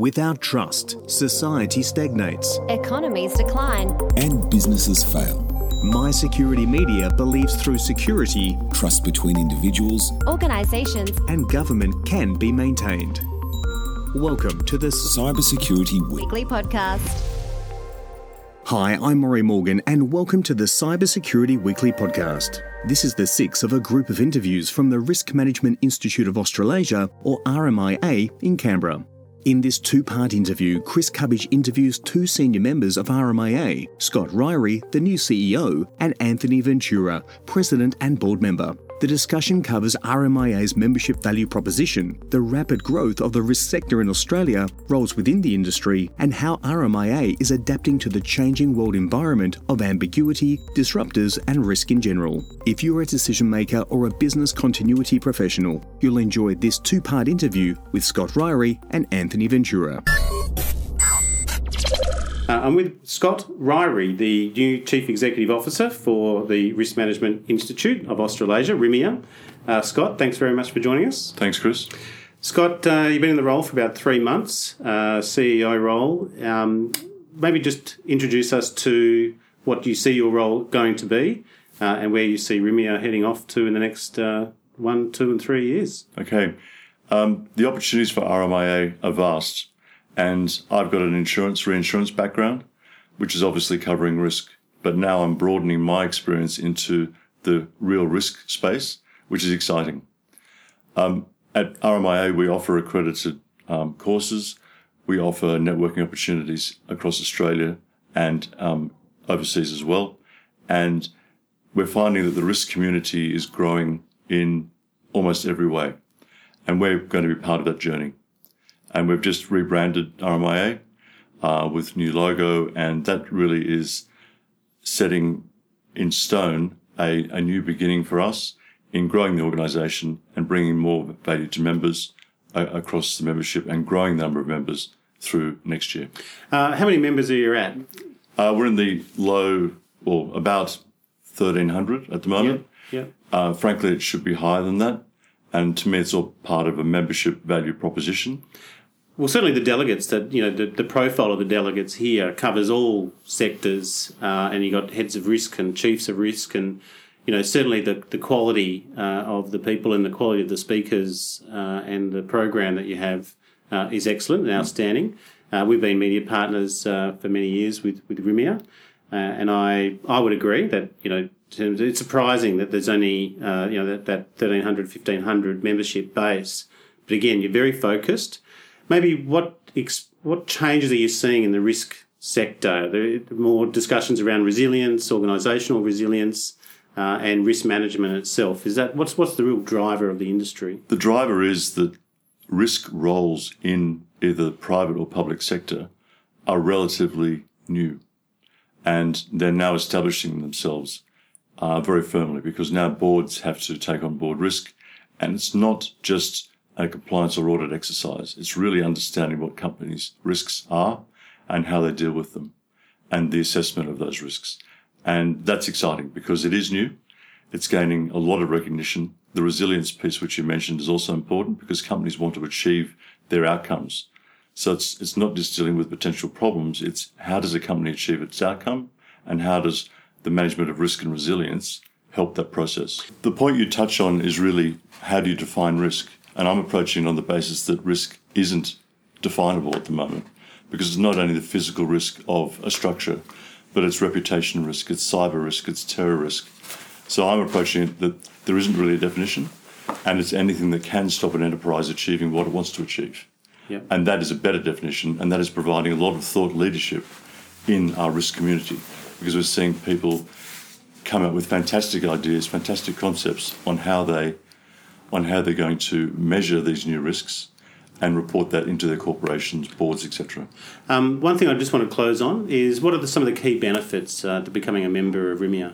Without trust, society stagnates. Economies decline. And businesses fail. My Security Media believes through security, Trust between individuals Organisations and government can be maintained. Welcome to the Cybersecurity Week. Weekly Podcast. Hi, I'm Maury Morgan and welcome to the Cybersecurity Weekly Podcast. This is the sixth of a group of interviews from the Risk Management Institute of Australasia, or RMIA, in Canberra. In this two-part interview, Chris Cubbage interviews two senior members of RMIA, Scott Ryrie, the new CEO, and Anthony Ventura, President and Board Member. The discussion covers RMIA's membership value proposition, the rapid growth of the risk sector in Australia, roles within the industry, and how RMIA is adapting to the changing world environment of ambiguity, disruptors, and risk in general. If you're a decision maker or a business continuity professional, you'll enjoy this two-part interview with Scott Ryrie and Anthony Ventura. I'm with Scott Ryrie, the new Chief Executive Officer for the Risk Management Institute of Australasia, RMIA. Scott, thanks very much for joining us. Thanks, Chris. Scott, you've been in the role for about 3 months, CEO role. Maybe just introduce us to what you see your role going to be and where you see RMIA heading off to in the next 1, 2 and 3 years. Okay. The opportunities for RMIA are vast. And I've got an reinsurance background, which is obviously covering risk. But now I'm broadening my experience into the real risk space, which is exciting. At RMIA, we offer accredited courses. We offer networking opportunities across Australia and overseas as well. And we're finding that the risk community is growing in almost every way. And we're going to be part of that journey. And we've just rebranded RMIA with new logo, and that really is setting in stone a new beginning for us in growing the organisation and bringing more value to members across the membership and growing the number of members through next year. How many members are you at? We're in the about 1,300 at the moment. Yeah. Frankly, it should be higher than that. And to me, it's all part of a membership value proposition. Well, certainly the delegates, the profile of the delegates here covers all sectors, and you've got heads of risk and chiefs of risk, and certainly the quality of the people and the quality of the speakers and the program that you have is excellent and outstanding. We've been media partners for many years with RMIA, and I would agree that it's surprising that there's only that 1,300, 1,500 membership base, but again, you're very focused. Maybe what changes are you seeing in the risk sector? There are more discussions around resilience, organisational resilience, and risk management itself. Is that what's the real driver of the industry? The driver is that risk roles in either the private or public sector are relatively new, and they're now establishing themselves very firmly because now boards have to take on board risk, and it's not just a compliance or audit exercise. It's really understanding what companies' risks are and how they deal with them and the assessment of those risks. And that's exciting because it is new. It's gaining a lot of recognition. The resilience piece, which you mentioned, is also important because companies want to achieve their outcomes. So it's not just dealing with potential problems. It's how does a company achieve its outcome and how does the management of risk and resilience help that process? The point you touch on is really how do you define risk? And I'm approaching it on the basis that risk isn't definable at the moment because it's not only the physical risk of a structure, but it's reputation risk, it's cyber risk, it's terror risk. So I'm approaching it that there isn't really a definition and it's anything that can stop an enterprise achieving what it wants to achieve. Yep. And that is a better definition, and that is providing a lot of thought leadership in our risk community because we're seeing people come up with fantastic ideas, fantastic concepts on how they're going to measure these new risks and report that into their corporations, boards, etc. One thing I just want to close on is what are some of the key benefits to becoming a member of RMIA?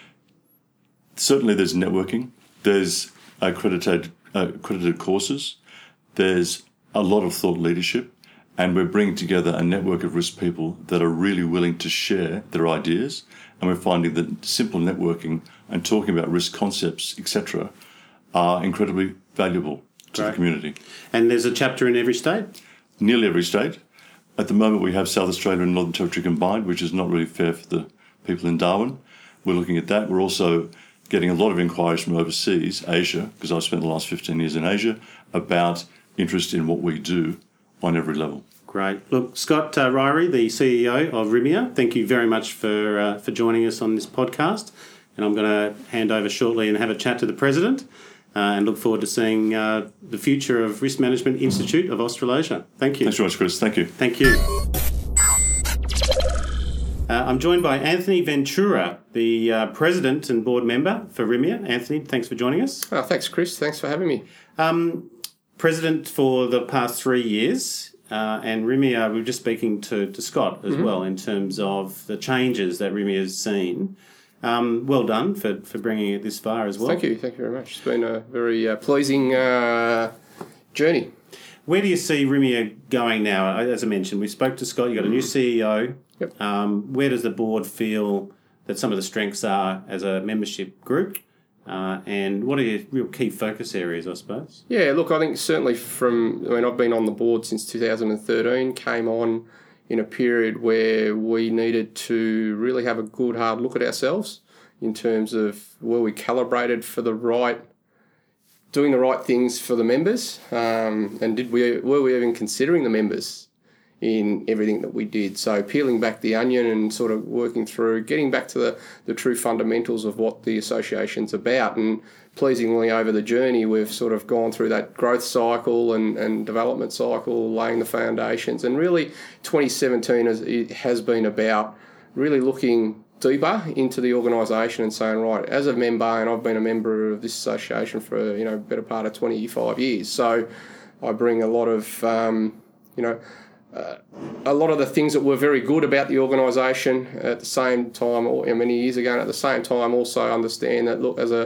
Certainly there's networking, there's accredited courses, there's a lot of thought leadership, and we're bringing together a network of risk people that are really willing to share their ideas, and we're finding that simple networking and talking about risk concepts, etc., are incredibly valuable to the community. And there's a chapter in every state? nearly every state. At the moment, we have South Australia and Northern Territory combined, which is not really fair for the people in Darwin. We're looking at that. We're also getting a lot of inquiries from overseas, Asia, because I've spent the last 15 years in Asia, about interest in what we do on every level. Great. Look, Scott Ryrie, the CEO of RIMIA, thank you very much for joining us on this podcast. And I'm going to hand over shortly and have a chat to the President and look forward to seeing the future of Risk Management Institute of Australasia. Thank you. Thanks very much, Chris. Thank you. Thank you. I'm joined by Anthony Ventura, the President and Board Member for RIMIA. Anthony, thanks for joining us. Oh, thanks, Chris. Thanks for having me. President for the past 3 years. And RIMIA, we were just speaking to Scott as well in terms of the changes that RIMIA has seen. Well done for bringing it this far as well. Thank you very much. It's been a very pleasing journey. Where do you see RIMIA going now? As I mentioned, we spoke to Scott, you've got a new CEO. Yep. Where does the board feel that some of the strengths are as a membership group? And what are your real key focus areas, I suppose? Yeah, look, I think certainly I've been on the board since 2013, came on in a period where we needed to really have a good hard look at ourselves in terms of were we calibrated for doing the right things for the members, and were we even considering the members in everything that we did. So peeling back the onion and sort of working through, getting back to the true fundamentals of what the association's about. And pleasingly over the journey, we've sort of gone through that growth cycle and development cycle, laying the foundations. And really 2017 has been about really looking deeper into the organisation and saying, right, as a member, and I've been a member of this association for, better part of 25 years. So I bring a lot of, a lot of the things that were very good about the organisation at the same time, or many years ago, and at the same time also understand that, look, as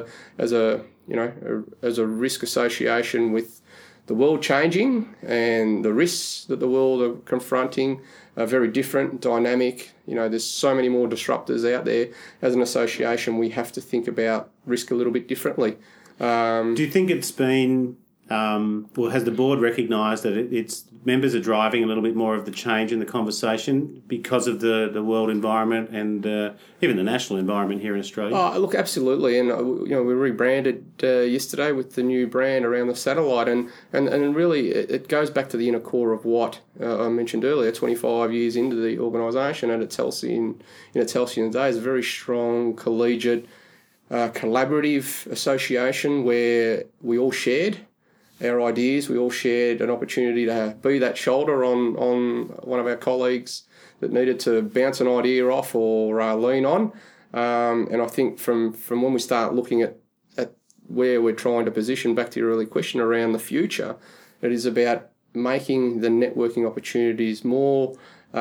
a risk association with the world changing and the risks that the world are confronting are very different, dynamic. There's so many more disruptors out there. As an association, we have to think about risk a little bit differently. Do you think it's been... has the board recognised that its members are driving a little bit more of the change in the conversation because of the world environment and even the national environment here in Australia? Oh, look, absolutely. And, we rebranded yesterday with the new brand around the satellite. And really it goes back to the inner core of what I mentioned earlier, 25 years into the organisation and its halcyon days, a very strong, collegiate, collaborative association where we all shared our ideas. We all shared an opportunity to be that shoulder on one of our colleagues that needed to bounce an idea off or lean on. And I think from when we start looking at where we're trying to position, back to your early question around the future, it is about making the networking opportunities more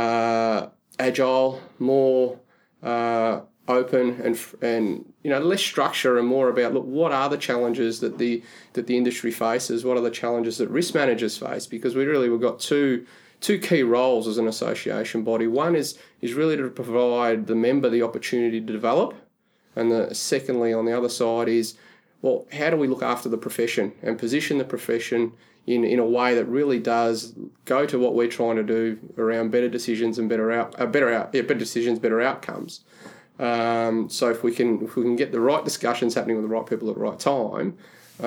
agile, more open and less structure and more about, look, what are the challenges that the industry faces? What are the challenges that risk managers face? Because we've got two key roles as an association body. One is really to provide the member the opportunity to develop, and secondly on the other side is, well, how do we look after the profession and position the profession in a way that really does go to what we're trying to do around better decisions and better decisions, better outcomes. So if we can get the right discussions happening with the right people at the right time,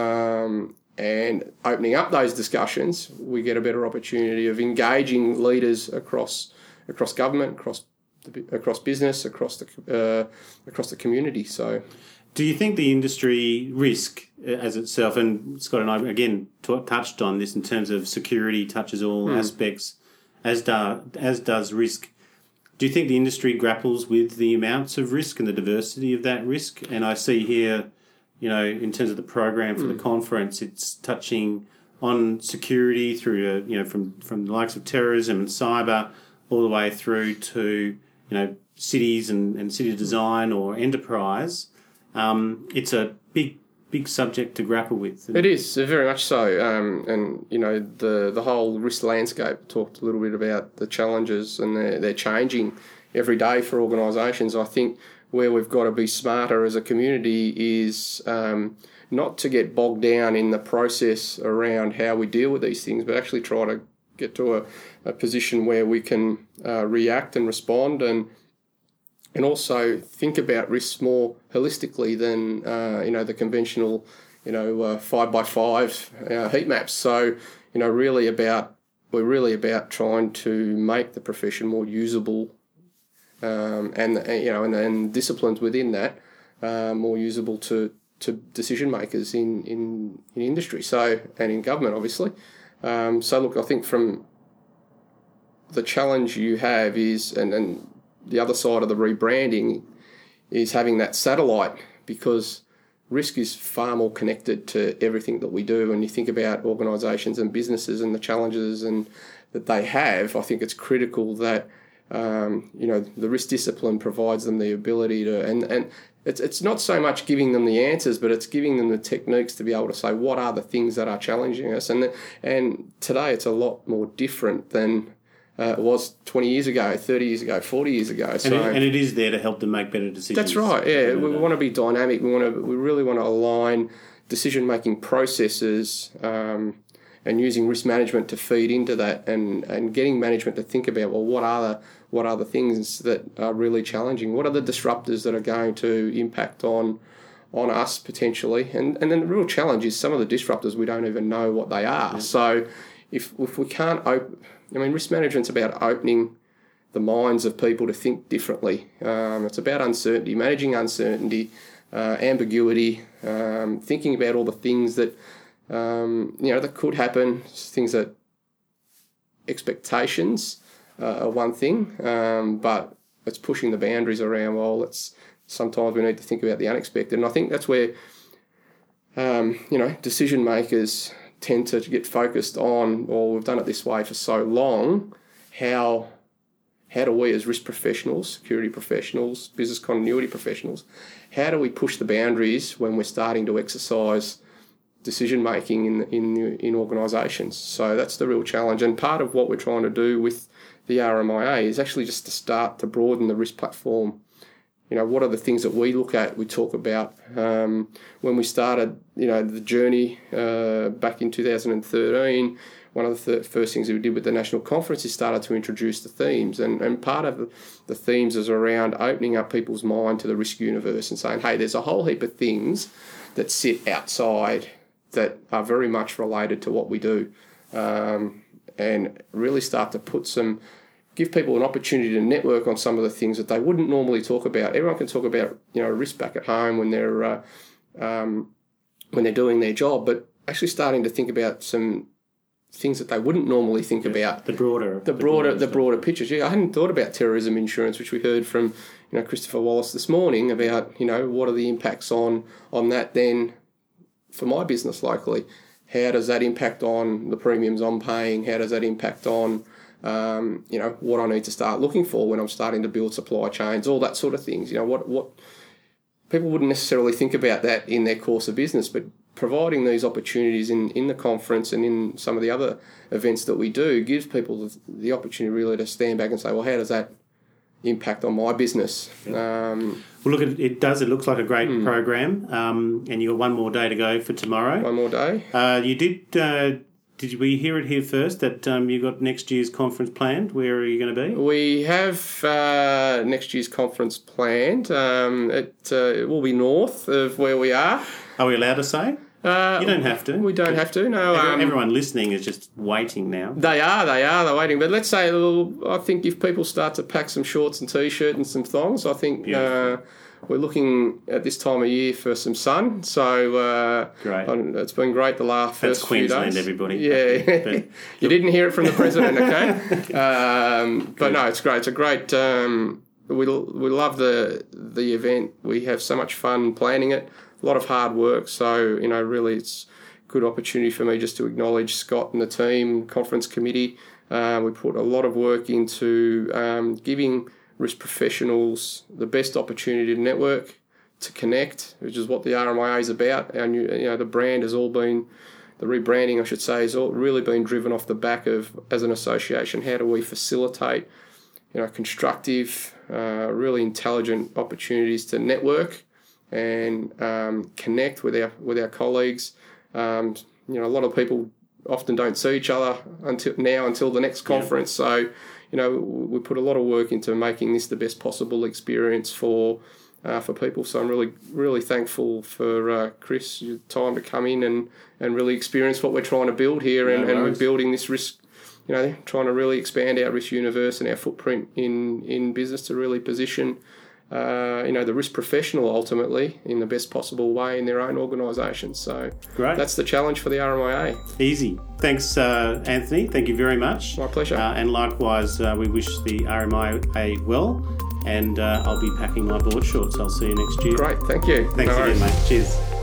and opening up those discussions, we get a better opportunity of engaging leaders across government, across business, across the community. So, do you think the industry risk as itself, and Scott and I again touched on this in terms of security touches all aspects, as does risk. Do you think the industry grapples with the amounts of risk and the diversity of that risk? And I see here, in terms of the program for the conference, it's touching on security through, from the likes of terrorism and cyber all the way through to, cities and city design or enterprise. It's a big subject to grapple with. It is, very much so. And the whole risk landscape talked a little bit about the challenges, and they're changing every day for organisations. I think where we've got to be smarter as a community is not to get bogged down in the process around how we deal with these things, but actually try to get to a position where we can react and respond and also think about risks more holistically than the conventional 5x5 heat maps. So we're really about trying to make the profession more usable, and disciplines within that more usable to decision makers in industry. So and in government, obviously. So look, I think from the challenge you have is, and the other side of the rebranding is having that satellite, because risk is far more connected to everything that we do. When you think about organisations and businesses and the challenges and that they have, I think it's critical that the risk discipline provides them the ability to, and it's not so much giving them the answers, but it's giving them the techniques to be able to say what are the things that are challenging us. And today it's a lot more different than it was 20 years ago, 30 years ago, 40 years ago. So, and it is there to help them make better decisions. That's right, yeah. We want to be dynamic. We really want to align decision-making processes and using risk management to feed into that and getting management to think about, well, what are the things that are really challenging? What are the disruptors that are going to impact on us potentially? And then the real challenge is some of the disruptors we don't even know what they are. Yeah. So if we can't risk management's about opening the minds of people to think differently. It's about uncertainty, managing uncertainty, ambiguity, thinking about all the things that that could happen, things that expectations are one thing, but it's pushing the boundaries around. Well, sometimes we need to think about the unexpected, and I think that's where decision makers tend to get focused on, well, we've done it this way for so long, how do we as risk professionals, security professionals, business continuity professionals, how do we push the boundaries when we're starting to exercise decision making in organisations? So that's the real challenge, and part of what we're trying to do with the RMIA is actually just to start to broaden the risk platform. What are the things that we look at, we talk about? When we started, the journey back in 2013, one of the first things that we did with the national conference is started to introduce the themes. And part of the themes is around opening up people's mind to the risk universe and saying, hey, there's a whole heap of things that sit outside that are very much related to what we do, and really start to give people an opportunity to network on some of the things that they wouldn't normally talk about. Everyone can talk about risk back at home when they're doing their job, but actually starting to think about some things that they wouldn't normally think about. The broader pictures. Yeah, I hadn't thought about terrorism insurance, which we heard from Christopher Wallace this morning about what are the impacts on that then for my business locally. How does that impact on the premiums I'm paying? How does that impact on what I need to start looking for when I'm starting to build supply chains, all that sort of things. What people wouldn't necessarily think about that in their course of business, but providing these opportunities in the conference and in some of the other events that we do gives people the opportunity really to stand back and say, well, how does that impact on my business? Well, look, it does. It looks like a great program, and you've got one more day to go for tomorrow. One more day. You did. Did we hear it here first that you got next year's conference planned? Where are you going to be? We have next year's conference planned. It will be north of where we are. Are we allowed to say? You don't have to. We don't have to, no. Everyone listening is just waiting now. They are, they're waiting. But let's say, I think if people start to pack some shorts and T-shirt and some thongs, I think we're looking at this time of year for some sun. So great. It's been great the last first few days. That's Queensland, everybody. Yeah. You didn't hear it from the president, okay? But no, it's great. It's a great... we love the event. We have so much fun planning it. A lot of hard work. So, really it's a good opportunity for me just to acknowledge Scott and the team, conference committee. We put a lot of work into giving risk professionals the best opportunity to network, to connect, which is what the RMIA is about. The brand has all been, the rebranding, I should say, has all really been driven off the back of, as an association, how do we facilitate, constructive, really intelligent opportunities to network and connect with our colleagues. A lot of people often don't see each other until the next conference. So, we put a lot of work into making this the best possible experience for people. So I'm really, really thankful for Chris, your time to come in and really experience what we're trying to build here, and we're building this risk. Trying to really expand our risk universe and our footprint in business to really position, the risk professional ultimately in the best possible way in their own organisation. So great. That's the challenge for the RMIA. Easy. Thanks, Anthony. Thank you very much. My pleasure. And likewise, we wish the RMIA well. And I'll be packing my board shorts. I'll see you next year. Great. Thank you. Thanks again, mate. Cheers.